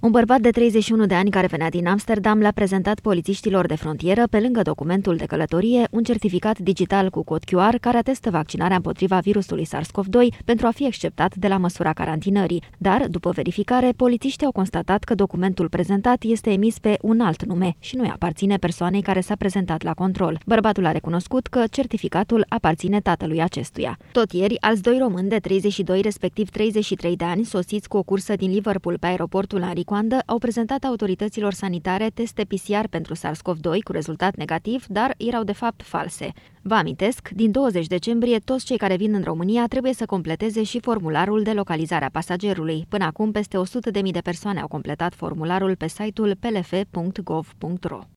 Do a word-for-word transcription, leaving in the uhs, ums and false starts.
Un bărbat de treizeci și unu de ani care venea din Amsterdam l-a prezentat polițiștilor de frontieră, pe lângă documentul de călătorie, un certificat digital cu cod Q R care atestă vaccinarea împotriva virusului SARS-CoV doi pentru a fi exceptat de la măsura carantinării. Dar, după verificare, polițiștii au constatat că documentul prezentat este emis pe un alt nume și nu aparține persoanei care s-a prezentat la control. Bărbatul a recunoscut că certificatul aparține tatălui acestuia. Tot ieri, alți doi români de treizeci și doi, respectiv treizeci și trei de ani, sosiți cu o cursă din Liverpool pe aeroportul Henri Coandă, au prezentat autorităților sanitare teste P C R pentru SARS-CoV doi cu rezultat negativ, dar erau de fapt false. Vă amintesc, din douăzeci decembrie, toți cei care vin în România trebuie să completeze și formularul de localizare a pasagerului. Până acum, peste o sută de mii de persoane au completat formularul pe site-ul p l f punct gov punct ro.